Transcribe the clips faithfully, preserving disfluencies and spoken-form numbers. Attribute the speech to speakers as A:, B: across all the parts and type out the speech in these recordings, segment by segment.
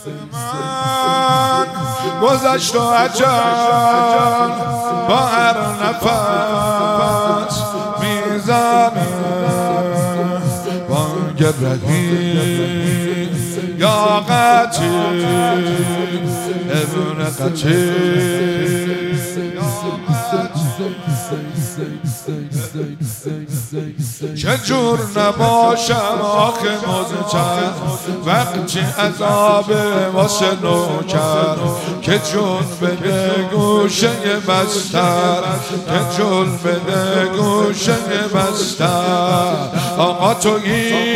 A: من گذشت و اجل با هر نفس میزنه بانگ رهی یا قتیل ابن قتیل چجور نباشم آخه مزتر وقتی عذاب واسه نوکر که جون بده گوشه بستر که جون بده گوشه بستر آقا تویی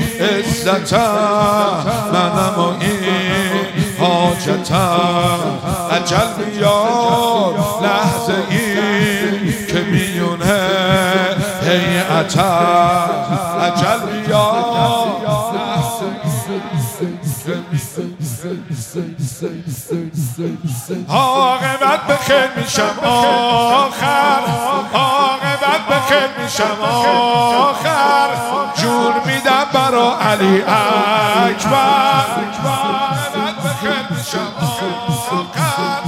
A: عزتم منم و این حاجتم اجل بیار لحظه ای که میونه هیئتم اجل بیار عاقبت بخیر میشم آخر عاقبت بخیر میشم آخر جون میدم برا علی اکبر عاقبت بخیر میشم آخر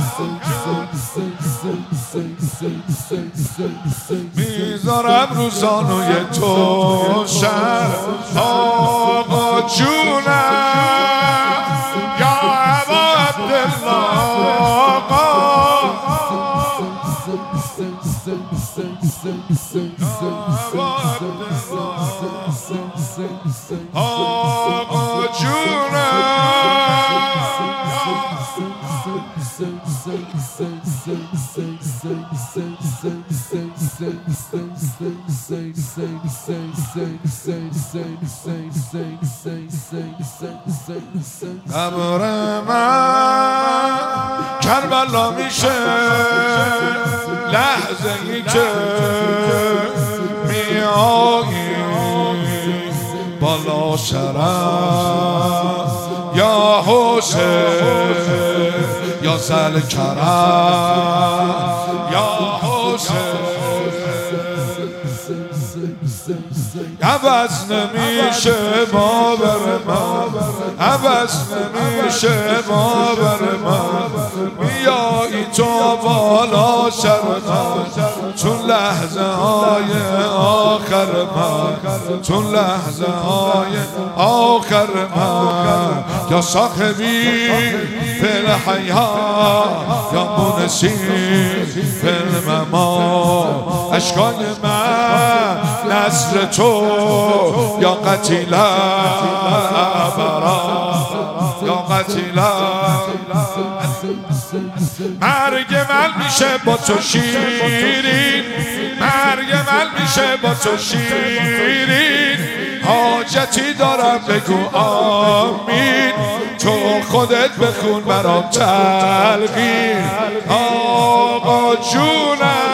A: میذارم رو زانوی تو شر آقا جونم یا ابا عبدالله آقا آقا قبر من کربلا میشه لحظه ای که میایی بالا سرم یا حسین یا زل کرم یا حسین عوض نمیشه باور من عوض نمیشه باور من بیایی تو بالا سر من چون لحظه های آخر من چون لحظه های آخر من یا صاحبی فی الحیات یا مونسی فی الممات اشکای من نصر تو یا قتیل ابرا یا قتیل مرگ من میشه با تو شیرین مرگ من میشه با تو شیرین حاجتی دارم بگو آمین تو خودت بخون برام تلقین آقا جونم